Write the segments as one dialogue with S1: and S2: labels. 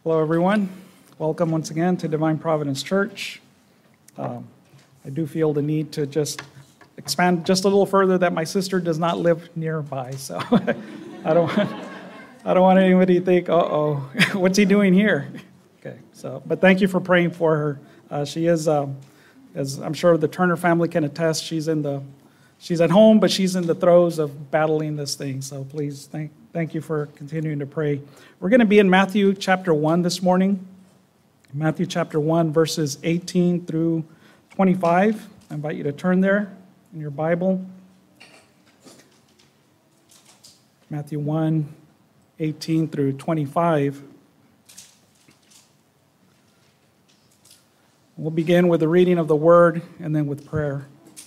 S1: Hello, everyone. Welcome once again to Divine Providence Church. I do feel the need to just expand just a little further that my sister does not live nearby, so I don't want anybody to think, uh-oh, what's he doing here? Okay, but thank you for praying for her. She is, as I'm sure the Turner family can attest, she's at home, but she's in the throes of battling this thing. So please thank you for continuing to pray. We're going to be in Matthew chapter 1 this morning. Matthew chapter 1, verses 18 through 25. I invite you to turn there in your Bible. Matthew 1, 18 through 25. We'll begin with the reading of the word and then with prayer.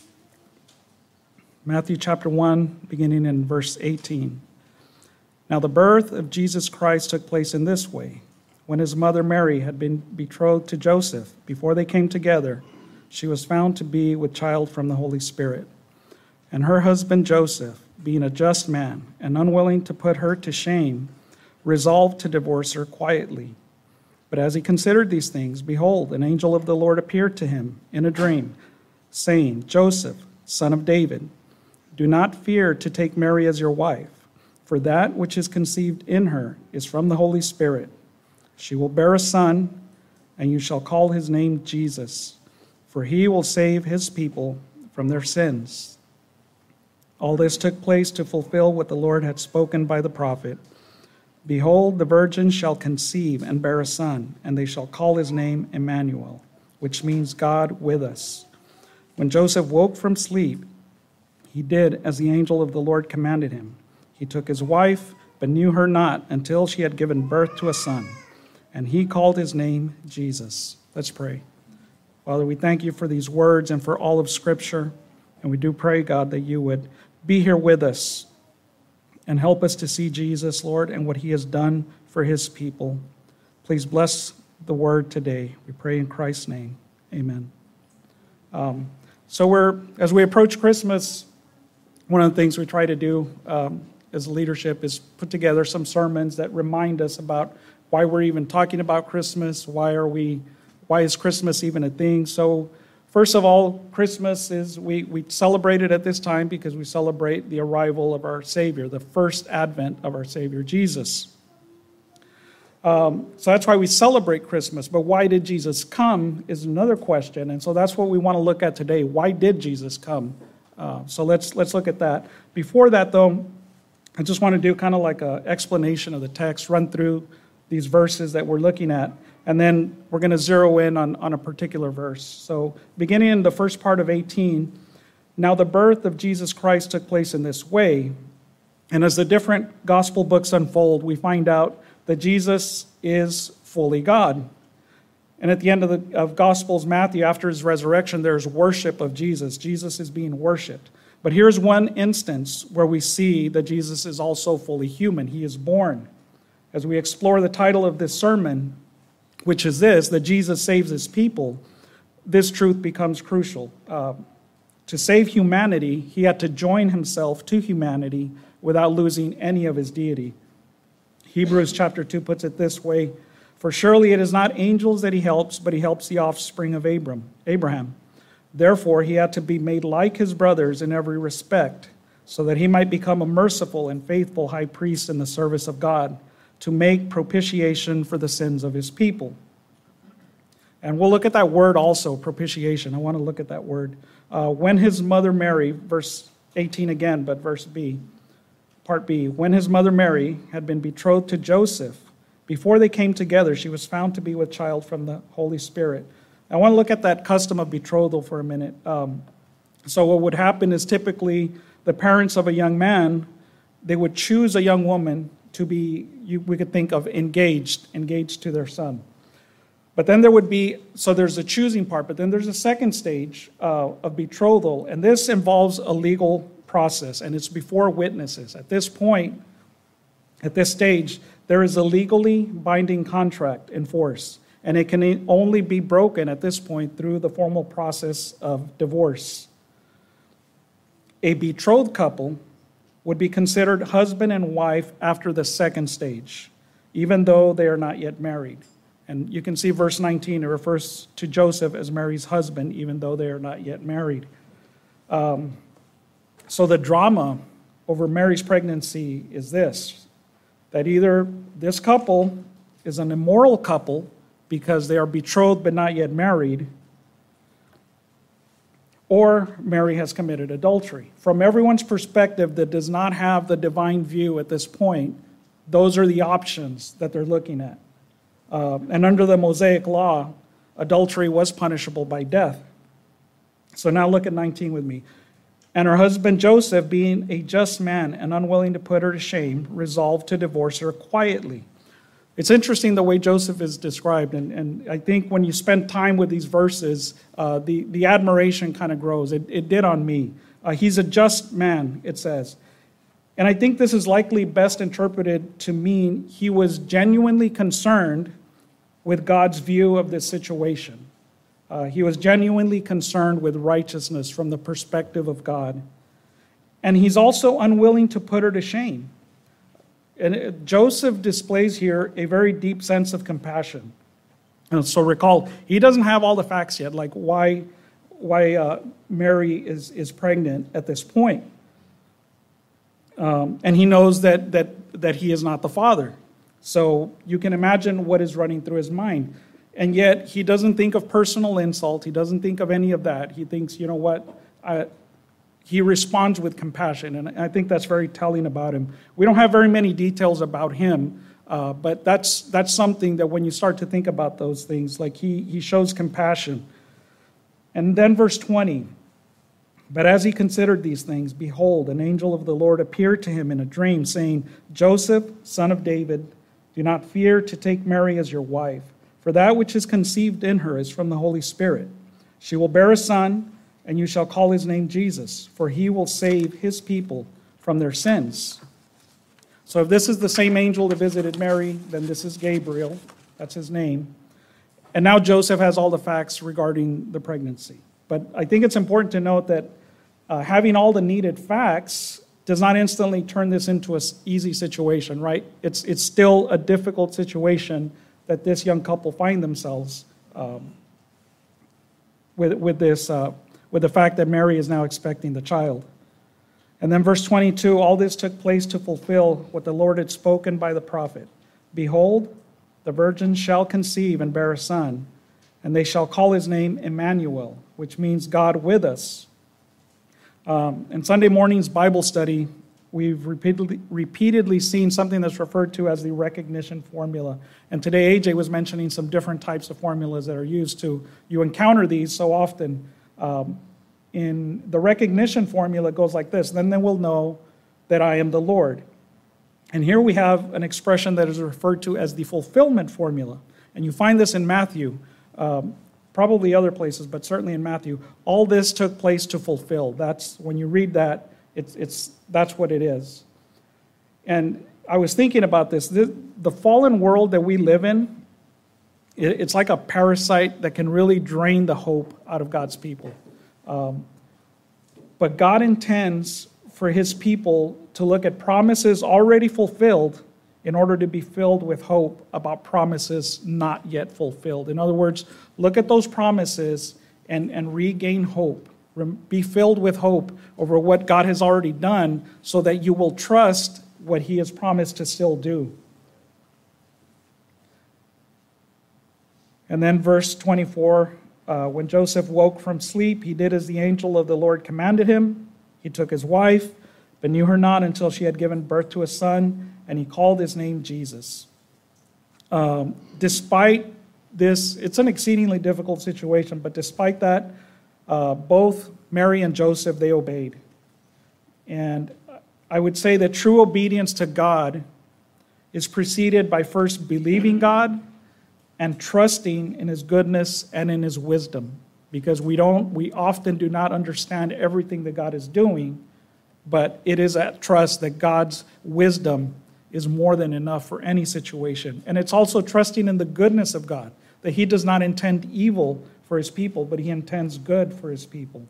S1: Matthew chapter 1, beginning in verse 18. Now the birth of Jesus Christ took place in this way. When his mother Mary had been betrothed to Joseph, before they came together, she was found to be with child from the Holy Spirit. And her husband Joseph, being a just man and unwilling to put her to shame, resolved to divorce her quietly. But as he considered these things, behold, an angel of the Lord appeared to him in a dream, saying, Joseph, son of David, do not fear to take Mary as your wife, for that which is conceived in her is from the Holy Spirit. She will bear a son, and you shall call his name Jesus, for he will save his people from their sins. All this took place to fulfill what the Lord had spoken by the prophet. Behold, the virgin shall conceive and bear a son, and they shall call his name Emmanuel, which means God with us. When Joseph woke from sleep, he did as the angel of the Lord commanded him. He took his wife, but knew her not until she had given birth to a son, and he called his name Jesus. Let's pray. Father, we thank you for these words and for all of Scripture, and we do pray, God, that you would be here with us and help us to see Jesus, Lord, and what he has done for his people. Please bless the word today. We pray in Christ's name. Amen. As we approach Christmas, one of the things we try to do as leadership is put together some sermons that remind us about why we're even talking about Christmas, why is Christmas even a thing. So first of all, Christmas is, we celebrate it at this time because we celebrate the arrival of our Savior, the first advent of our Savior, Jesus. So that's why we celebrate Christmas. But why did Jesus come is another question. And so that's what we want to look at today. Why did Jesus come? So let's look at that. Before that, though, I just want to do kind of like an explanation of the text, run through these verses that we're looking at, and then we're going to zero in on a particular verse. So beginning in the first part of 18, now the birth of Jesus Christ took place in this way. And as the different gospel books unfold, we find out that Jesus is fully God. And at the end of Gospels, Matthew, after his resurrection, there's worship of Jesus. Jesus is being worshiped. But here's one instance where we see that Jesus is also fully human. He is born. As we explore the title of this sermon, which is this, that Jesus saves his people, this truth becomes crucial. To save humanity, he had to join himself to humanity without losing any of his deity. Hebrews chapter 2 puts it this way, for surely it is not angels that he helps, but he helps the offspring of Abraham. Therefore, he had to be made like his brothers in every respect, so that he might become a merciful and faithful high priest in the service of God, to make propitiation for the sins of his people. And we'll look at that word also, propitiation. I want to look at that word. When his mother Mary, verse 18 again, but verse B, part B, when his mother Mary had been betrothed to Joseph, before they came together, she was found to be with child from the Holy Spirit. I want to look at that custom of betrothal for a minute. So what would happen is typically the parents of a young man, they would choose a young woman to be, we could think of engaged to their son. But then there would be, so there's a choosing part, but then there's a second stage of betrothal, and this involves a legal process, and it's before witnesses. At this point, at this stage, there is a legally binding contract in force, and it can only be broken at this point through the formal process of divorce. A betrothed couple would be considered husband and wife after the second stage. even though they are not yet married. And you can see verse 19, it refers to Joseph as Mary's husband, even though they are not yet married. So the drama over Mary's pregnancy is this, that either this couple is an immoral couple because they are betrothed but not yet married, or Mary has committed adultery. From everyone's perspective that does not have the divine view at this point, those are the options that they're looking at. And under the Mosaic law, adultery was punishable by death. So now look at 19 with me. And her husband Joseph, being a just man and unwilling to put her to shame, resolved to divorce her quietly. It's interesting the way Joseph is described, and I think when you spend time with these verses, the admiration kind of grows. It did on me. He's a just man, it says. And I think this is likely best interpreted to mean he was genuinely concerned with God's view of this situation. He was genuinely concerned with righteousness from the perspective of God. And he's also unwilling to put her to shame. And Joseph displays here a very deep sense of compassion. And so recall, he doesn't have all the facts yet, like why Mary is pregnant at this point. And he knows that he is not the father. So you can imagine what is running through his mind. And yet he doesn't think of personal insult. He doesn't think of any of that. He thinks, you know what? He responds with compassion. And I think that's very telling about him. We don't have very many details about him, but that's something that when you start to think about those things, like he shows compassion. And then verse 20. But as he considered these things, behold, an angel of the Lord appeared to him in a dream, saying, Joseph, son of David, do not fear to take Mary as your wife, for that which is conceived in her is from the Holy Spirit. She will bear a son, and you shall call his name Jesus, for he will save his people from their sins. So if this is the same angel that visited Mary, then this is Gabriel. That's his name. And now Joseph has all the facts regarding the pregnancy. But I think it's important to note that having all the needed facts does not instantly turn this into an easy situation, right? It's still a difficult situation that this young couple find themselves with the fact that Mary is now expecting the child. And then verse 22, all this took place to fulfill what the Lord had spoken by the prophet. Behold, the virgin shall conceive and bear a son, and they shall call his name Emmanuel, which means God with us. In Sunday morning's Bible study, we've repeatedly seen something that's referred to as the recognition formula. And today AJ was mentioning some different types of formulas that are used to, you encounter these so often. In the recognition formula, it goes like this: then they will know that I am the Lord. And here we have an expression that is referred to as the fulfillment formula. And you find this in Matthew, probably other places, but certainly in Matthew. All this took place to fulfill. That's, when you read that, that's what it is. And I was thinking about this. The fallen world that we live in, it's like a parasite that can really drain the hope out of God's people. But God intends for his people to look at promises already fulfilled in order to be filled with hope about promises not yet fulfilled. In other words, look at those promises and regain hope. Be filled with hope over what God has already done so that you will trust what he has promised to still do. And then verse 24, when Joseph woke from sleep, he did as the angel of the Lord commanded him. He took his wife, but knew her not until she had given birth to a son, and he called his name Jesus. Despite this, it's an exceedingly difficult situation, but despite that, both Mary and Joseph, they obeyed. And I would say that true obedience to God is preceded by first believing God and trusting in his goodness and in his wisdom, because we often do not understand everything that God is doing, but it is that trust that God's wisdom is more than enough for any situation. And it's also trusting in the goodness of God, that he does not intend evil for his people, but he intends good for his people.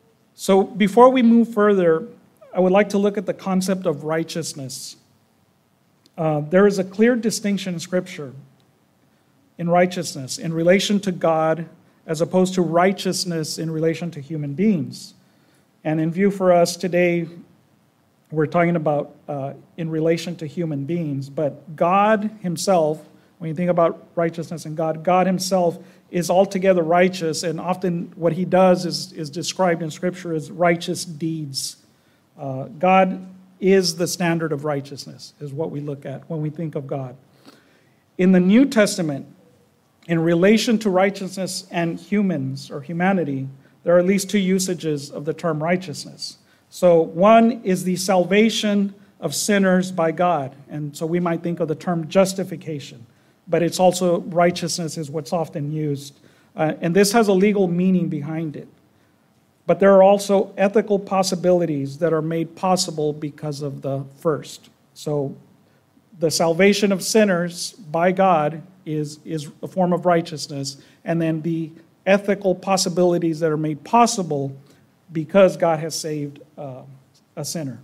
S1: So before we move further, I would like to look at the concept of righteousness. There is a clear distinction in Scripture in righteousness in relation to God as opposed to righteousness in relation to human beings. And in view for us today, we're talking about in relation to human beings, but God himself, when you think about righteousness and God himself is altogether righteous, and often what he does is described in Scripture as righteous deeds. God is the standard of righteousness, is what we look at when we think of God. In the New Testament, in relation to righteousness and humans or humanity, there are at least two usages of the term righteousness. So one is the salvation of sinners by God. And so we might think of the term justification, but it's also righteousness is what's often used. And this has a legal meaning behind it. But there are also ethical possibilities that are made possible because of the first. So the salvation of sinners by God is a form of righteousness, and then the ethical possibilities that are made possible because God has saved a sinner.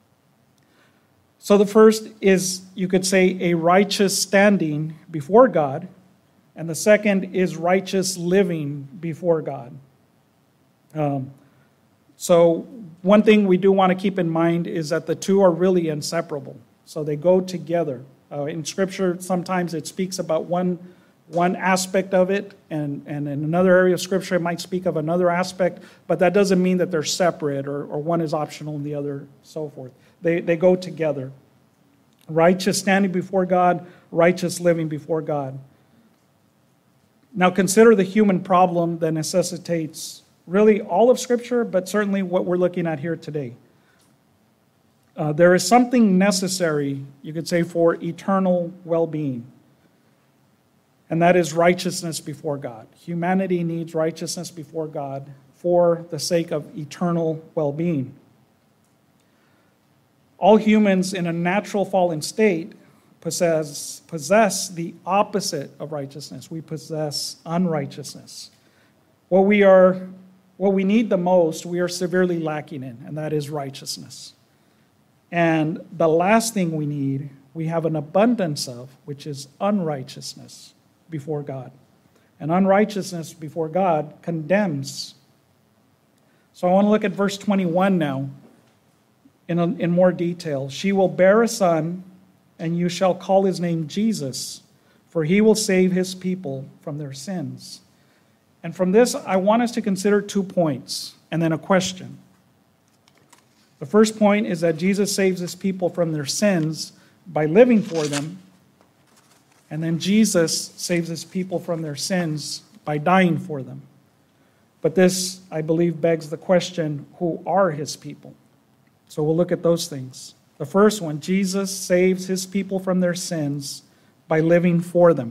S1: So the first is, you could say, a righteous standing before God, and the second is righteous living before God. So one thing we do want to keep in mind is that the two are really inseparable. So they go together. In Scripture, sometimes it speaks about one aspect of it, and in another area of Scripture, it might speak of another aspect, but that doesn't mean that they're separate or one is optional and the other so forth. They go together. Righteous standing before God, righteous living before God. Now consider the human problem that necessitates really all of Scripture, but certainly what we're looking at here today. There is something necessary, you could say, for eternal well-being, and that is righteousness before God. Humanity needs righteousness before God for the sake of eternal well-being. All humans in a natural fallen state possess the opposite of righteousness. We possess unrighteousness. What we need the most, we are severely lacking in, and that is righteousness. And the last thing we need, we have an abundance of, which is unrighteousness before God. And unrighteousness before God condemns. So I want to look at verse 21 now in more detail. She will bear a son, and you shall call his name Jesus, for he will save his people from their sins. And from this, I want us to consider 2 points and then a question. The first point is that Jesus saves his people from their sins by living for them. And then Jesus saves his people from their sins by dying for them. But this, I believe, begs the question, who are his people? So we'll look at those things. The first one, Jesus saves his people from their sins by living for them.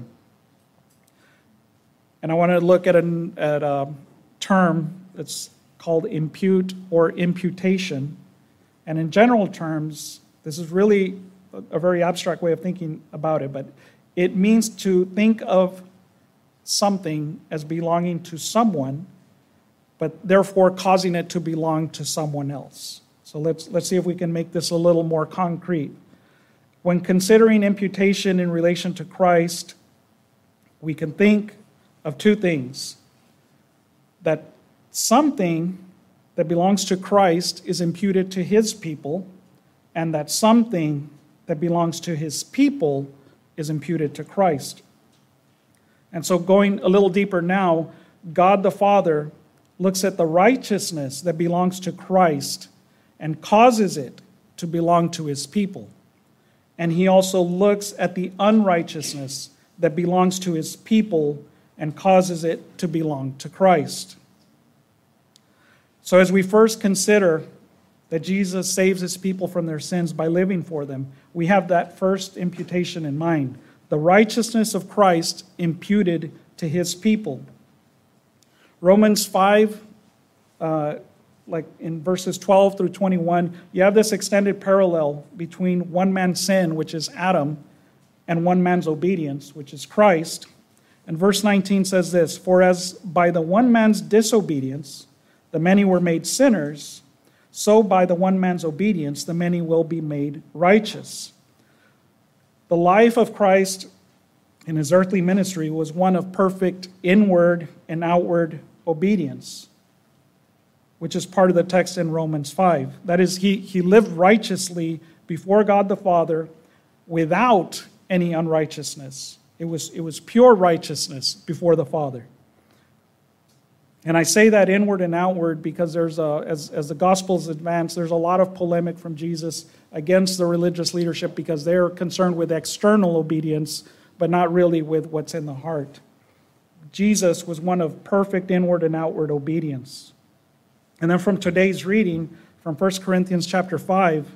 S1: And I want to look at a term that's called impute or imputation. And in general terms, this is really a very abstract way of thinking about it, but it means to think of something as belonging to someone, but therefore causing it to belong to someone else. So let's see if we can make this a little more concrete. When considering imputation in relation to Christ, we can think of 2 things. That something that belongs to Christ is imputed to his people, and that something that belongs to his people is imputed to Christ. And so going a little deeper now, God the Father looks at the righteousness that belongs to Christ and causes it to belong to his people. And he also looks at the unrighteousness that belongs to his people and causes it to belong to Christ. So as we first consider that Jesus saves his people from their sins by living for them, we have that first imputation in mind. The righteousness of Christ imputed to his people. Romans 5, like in verses 12 through 21, you have this extended parallel between one man's sin, which is Adam, and one man's obedience, which is Christ. And verse 19 says this, "For as by the one man's disobedience the many were made sinners, so by the one man's obedience the many will be made righteous." The life of Christ in his earthly ministry was one of perfect inward and outward obedience, which is part of the text in Romans 5. That is, he lived righteously before God the Father without any unrighteousness. It was pure righteousness before the Father. And I say that inward and outward because as the Gospels advance, there's a lot of polemic from Jesus against the religious leadership because they're concerned with external obedience, but not really with what's in the heart. Jesus was one of perfect inward and outward obedience. And then from today's reading, from 1 Corinthians chapter 5,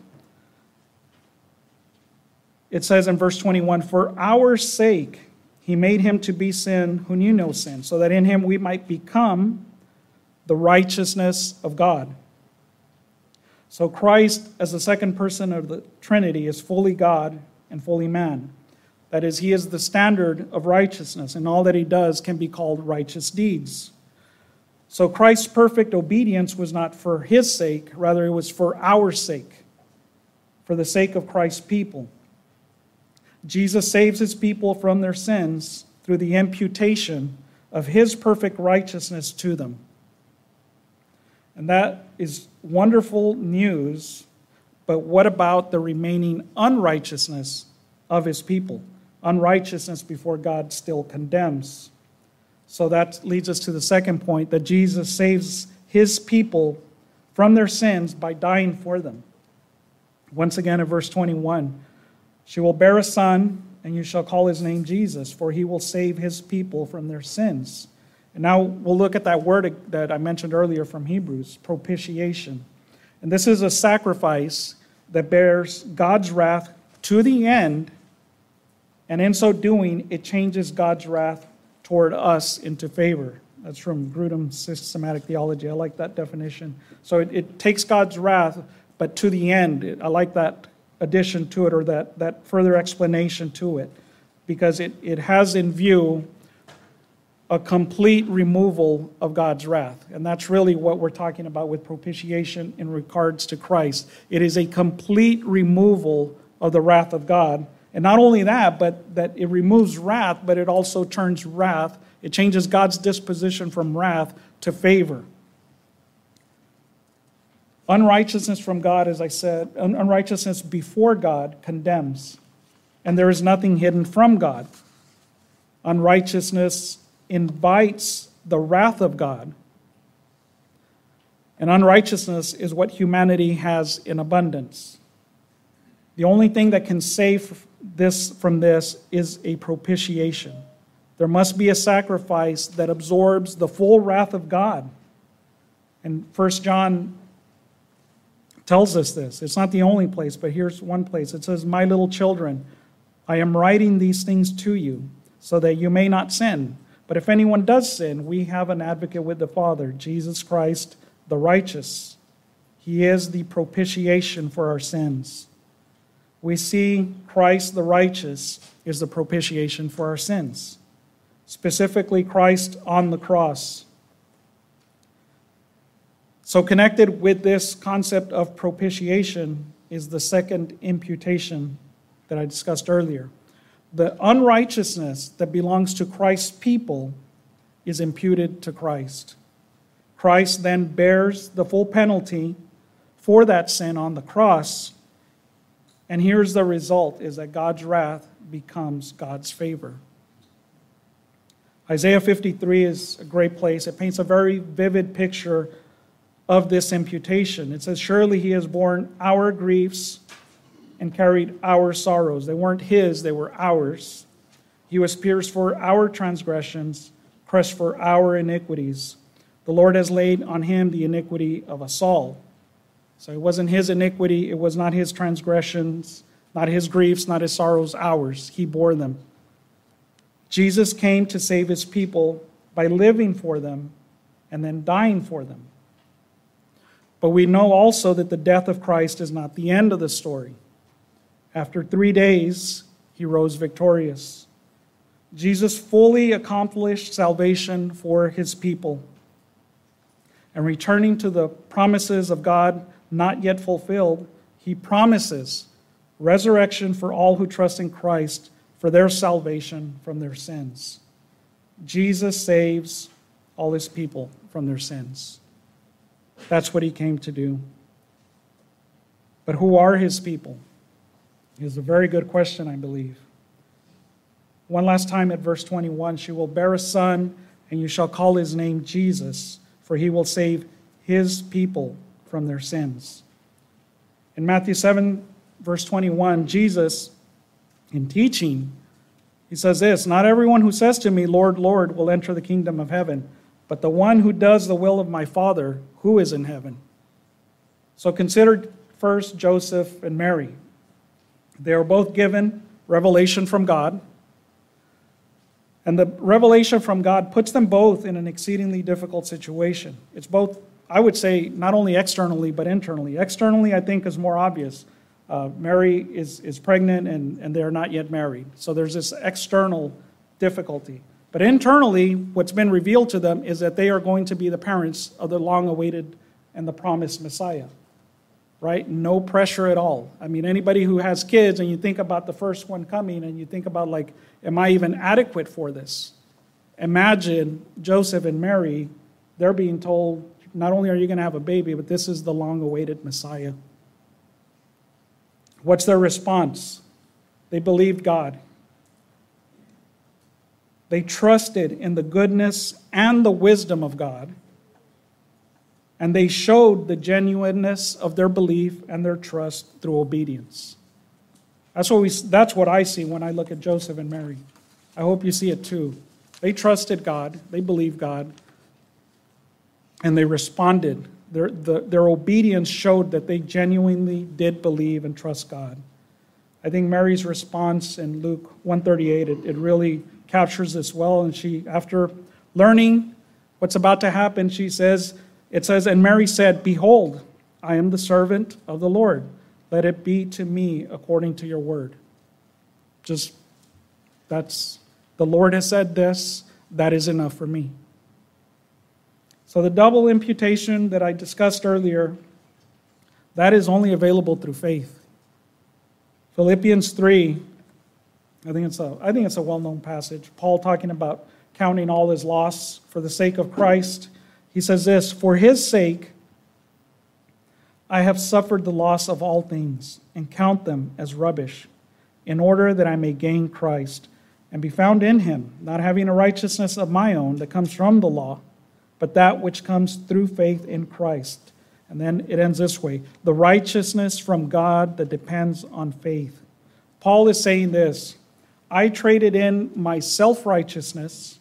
S1: it says in verse 21, "For our sake he made him to be sin who knew no sin, so that in him we might become the righteousness of God." So Christ, as the second person of the Trinity, is fully God and fully man. That is, he is the standard of righteousness, and all that he does can be called righteous deeds. So Christ's perfect obedience was not for his sake, rather it was for our sake, for the sake of Christ's people. Jesus saves his people from their sins through the imputation of his perfect righteousness to them. And that is wonderful news, but what about the remaining unrighteousness of his people? Unrighteousness before God still condemns. So that leads us to the second point, that Jesus saves his people from their sins by dying for them. Once again in verse 21, "She will bear a son, and you shall call his name Jesus, for he will save his people from their sins." And now we'll look at that word that I mentioned earlier from Hebrews, propitiation. And this is a sacrifice that bears God's wrath to the end, and in so doing, it changes God's wrath toward us into favor. That's from Grudem Systematic Theology. I like that definition. So it takes God's wrath, but to the end. I like that addition to it, or that further explanation to it, because it has in view a complete removal of God's wrath. And that's really what we're talking about with propitiation in regards to Christ. It is a complete removal of the wrath of God. And not only that, but that it removes wrath, but it also turns wrath. It changes God's disposition from wrath to favor. Unrighteousness from God, as I said, unrighteousness before God condemns. And there is nothing hidden from God. Unrighteousness invites the wrath of God. And unrighteousness is what humanity has in abundance. The only thing that can save this from this is a propitiation. There must be a sacrifice that absorbs the full wrath of God. And 1 John tells us this. It's not the only place, but here's one place. It says, "My little children, I am writing these things to you so that you may not sin. But if anyone does sin, we have an advocate with the Father, Jesus Christ, the righteous. He is the propitiation for our sins." We see Christ, the righteous, is the propitiation for our sins. Specifically, Christ on the cross. So connected with this concept of propitiation is the second imputation that I discussed earlier. The unrighteousness that belongs to Christ's people is imputed to Christ. Christ then bears the full penalty for that sin on the cross. And here's the result, is that God's wrath becomes God's favor. Isaiah 53 is a great place. It paints a very vivid picture of this imputation. It says, "Surely he has borne our griefs and carried our sorrows." They weren't his, they were ours. "He was pierced for our transgressions, crushed for our iniquities. The Lord has laid on him the iniquity of us all." So it wasn't his iniquity, it was not his transgressions, not his griefs, not his sorrows, ours. He bore them. Jesus came to save his people by living for them and then dying for them. But we know also that the death of Christ is not the end of the story. After 3 days, he rose victorious. Jesus fully accomplished salvation for his people. And returning to the promises of God not yet fulfilled, he promises resurrection for all who trust in Christ for their salvation from their sins. Jesus saves all his people from their sins. That's what he came to do. But who are his people? Is a very good question, I believe. One last time at verse 21, she will bear a son, and you shall call his name Jesus, for he will save his people from their sins. In Matthew 7, verse 21, Jesus, in teaching, he says this, not everyone who says to me, Lord, Lord, will enter the kingdom of heaven, but the one who does the will of my Father who is in heaven. So consider first Joseph and Mary. They are both given revelation from God. And the revelation from God puts them both in an exceedingly difficult situation. It's both, I would say, not only externally, but internally. Externally, I think, is more obvious. Mary is pregnant and they're not yet married. So there's this external difficulty. But internally, what's been revealed to them is that they are going to be the parents of the long-awaited and the promised Messiah. Right? No pressure at all. I mean, anybody who has kids and you think about the first one coming and you think about, like, am I even adequate for this? Imagine Joseph and Mary, they're being told, not only are you going to have a baby, but this is the long-awaited Messiah. What's their response? They believed God. They trusted in the goodness and the wisdom of God. And they showed the genuineness of their belief and their trust through obedience. That's what I see when I look at Joseph and Mary. I hope you see it too. They trusted God. They believed God. And they responded. Their obedience showed that they genuinely did believe and trust God. I think Mary's response in Luke 138, it really captures this well. And she, after learning what's about to happen, it says, and Mary said, behold, I am the servant of the Lord. Let it be to me according to your word. The Lord has said this, that is enough for me. So the double imputation that I discussed earlier, that is only available through faith. Philippians 3, I think it's a well-known passage. Paul talking about counting all his loss for the sake of Christ. He says this, for his sake, I have suffered the loss of all things and count them as rubbish, in order that I may gain Christ and be found in him, not having a righteousness of my own that comes from the law, but that which comes through faith in Christ. And then it ends this way, the righteousness from God that depends on faith. Paul is saying this, I traded in my self-righteousness.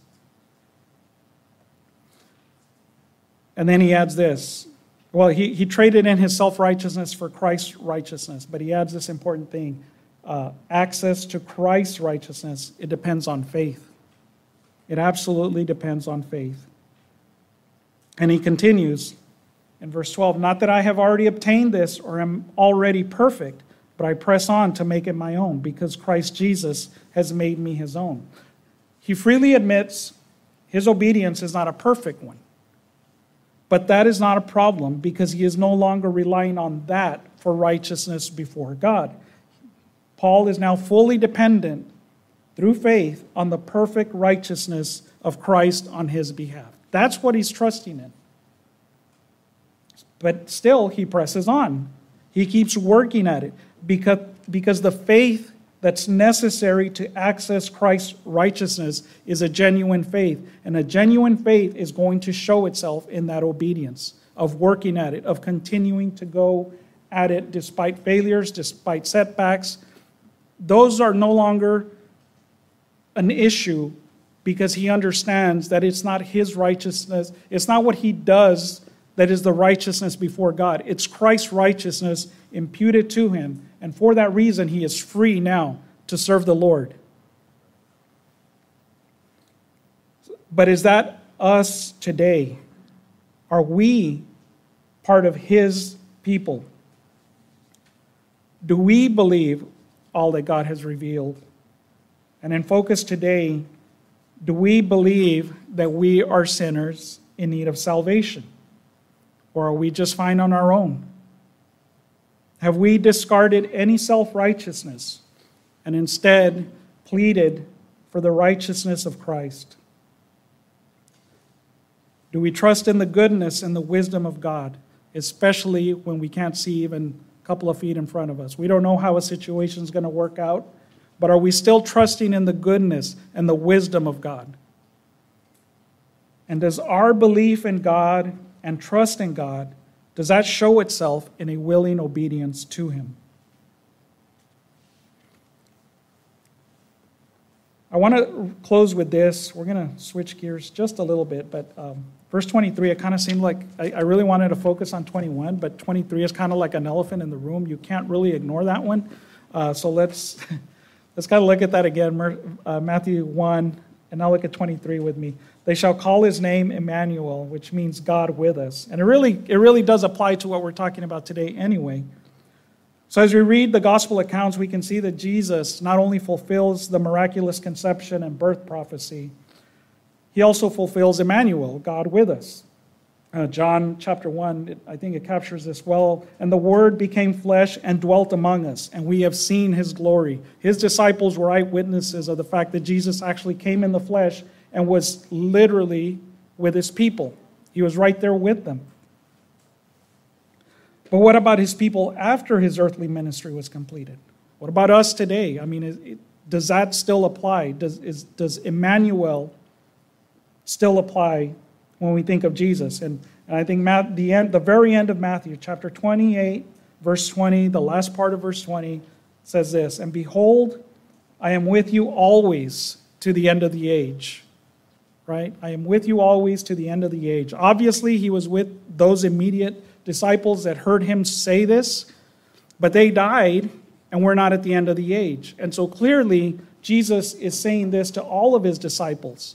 S1: And then he adds this. Well, he traded in his self-righteousness for Christ's righteousness, but he adds this important thing. Access to Christ's righteousness, it depends on faith. It absolutely depends on faith. And he continues in verse 12, not that I have already obtained this or am already perfect, but I press on to make it my own, because Christ Jesus has made me his own. He freely admits his obedience is not a perfect one. But that is not a problem because he is no longer relying on that for righteousness before God. Paul is now fully dependent through faith on the perfect righteousness of Christ on his behalf. That's what he's trusting in. But still, he presses on. He keeps working at it because the faith that's necessary to access Christ's righteousness is a genuine faith. And a genuine faith is going to show itself in that obedience, of working at it, of continuing to go at it despite failures, despite setbacks. Those are no longer an issue because he understands that it's not his righteousness, it's not what he does that is the righteousness before God. It's Christ's righteousness imputed to him. And for that reason, he is free now to serve the Lord. But is that us today? Are we part of his people? Do we believe all that God has revealed? And in focus today, do we believe that we are sinners in need of salvation? Or are we just fine on our own? Have we discarded any self-righteousness and instead pleaded for the righteousness of Christ? Do we trust in the goodness and the wisdom of God, especially when we can't see even a couple of feet in front of us? We don't know how a situation is going to work out, but are we still trusting in the goodness and the wisdom of God? And does our belief in God and trust in God, does that show itself in a willing obedience to Him? I want to close with this. We're going to switch gears just a little bit, but verse 23, it kind of seemed like I really wanted to focus on 21, but 23 is kind of like an elephant in the room. You can't really ignore that one. So let's kind of look at that again. Matthew 1, and now look at 23 with me. They shall call His name Emmanuel, which means God with us. And it really does apply to what we're talking about today anyway. So as we read the gospel accounts, we can see that Jesus not only fulfills the miraculous conception and birth prophecy, He also fulfills Emmanuel, God with us. John chapter 1, I think it captures this well. And the Word became flesh and dwelt among us, and we have seen His glory. His disciples were eyewitnesses of the fact that Jesus actually came in the flesh and was literally with His people. He was right there with them. But what about His people after His earthly ministry was completed? What about us today? I mean, does that still apply? Does Emmanuel still apply when we think of Jesus? And I think the very end of Matthew, chapter 28, verse 20, the last part of verse 20, says this, "And behold, I am with you always to the end of the age." Right? I am with you always to the end of the age. Obviously, He was with those immediate disciples that heard Him say this, but they died, and we're not at the end of the age. And so clearly, Jesus is saying this to all of His disciples.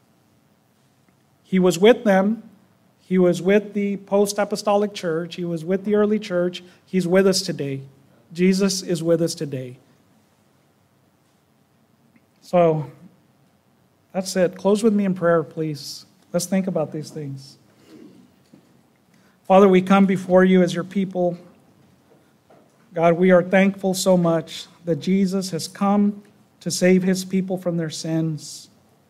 S1: He was with them. He was with the post-apostolic church. He was with the early church. He's with us today. Jesus is with us today. So that's it. Close with me in prayer, please. Let's think about these things. Father, we come before You as Your people. God, we are thankful so much that Jesus has come to save His people from their sins.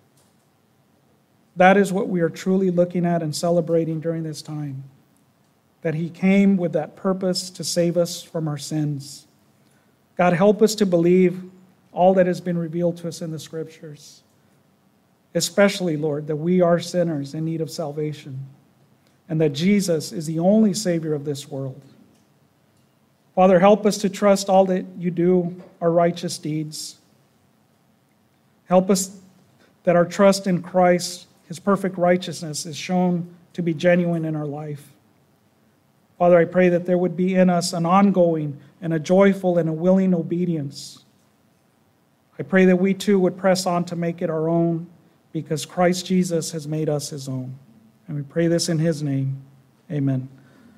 S1: That is what we are truly looking at and celebrating during this time. That He came with that purpose to save us from our sins. God, help us to believe all that has been revealed to us in the Scriptures. Especially, Lord, that we are sinners in need of salvation. And that Jesus is the only Savior of this world. Father, help us to trust all that You do are righteous deeds. Help us that our trust in Christ, His perfect righteousness, is shown to be genuine in our life. Father, I pray that there would be in us an ongoing and a joyful and a willing obedience. I pray that we too would press on to make it our own, because Christ Jesus has made us His own. And we pray this in His name. Amen.